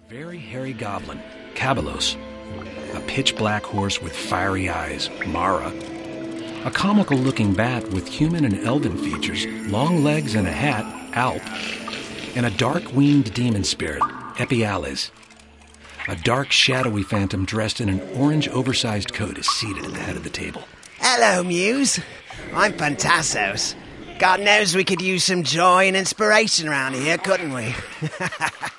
very hairy goblin, Cabalos. A pitch-black horse with fiery eyes, Mara. A comical-looking bat with human and elven features, long legs and a hat, Alp. And a dark-winged demon spirit, Epiales. A dark, shadowy phantom dressed in an orange, oversized coat is seated at the head of the table. Hello, Muse. I'm Phantasos. God knows we could use some joy and inspiration around here, couldn't we?